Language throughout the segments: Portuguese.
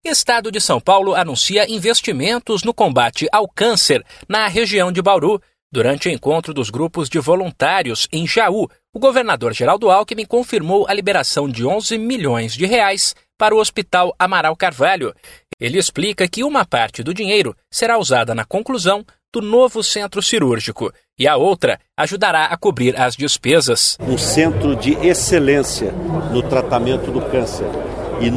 Estado de São Paulo anuncia investimentos no combate ao câncer na região de Bauru. Durante o encontro dos grupos de voluntários em Jaú, o governador Geraldo Alckmin confirmou a liberação de R$11 milhões para o Hospital Amaral Carvalho. Ele explica que uma parte do dinheiro será usada na conclusão do novo centro cirúrgico e a outra ajudará a cobrir as despesas. Um centro de excelência no tratamento do câncer e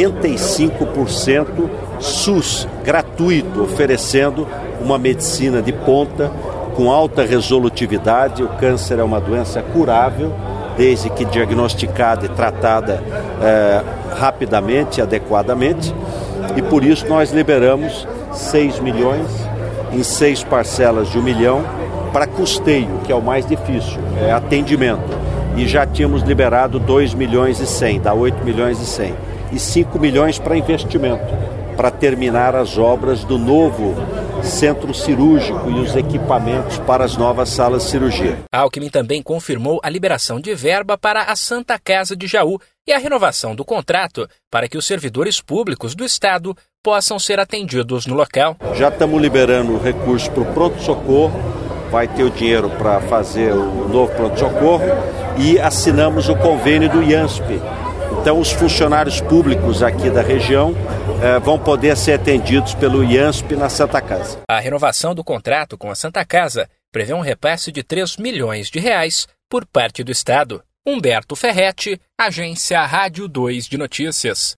95% SUS gratuito, oferecendo uma medicina de ponta com alta resolutividade. O câncer é uma doença curável, desde que diagnosticada e tratada rapidamente e adequadamente. E por isso nós liberamos 6 milhões em 6 parcelas de 1 milhão para custeio, que é o mais difícil, é atendimento. E já tínhamos liberado 2 milhões e 100, dá 8 milhões e 100. E 5 milhões para investimento, para terminar as obras do novo centro cirúrgico e os equipamentos para as novas salas de cirurgia. Alckmin também confirmou a liberação de verba para a Santa Casa de Jaú e a renovação do contrato para que os servidores públicos do Estado possam ser atendidos no local. Já estamos liberando recursos para o pronto-socorro, vai ter o dinheiro para fazer o novo pronto-socorro e assinamos o convênio do IANSP. Então, os funcionários públicos aqui da região vão poder ser atendidos pelo IANSP na Santa Casa. A renovação do contrato com a Santa Casa prevê um repasse de R$3 milhões por parte do Estado. Humberto Ferretti, Agência Rádio 2 de Notícias.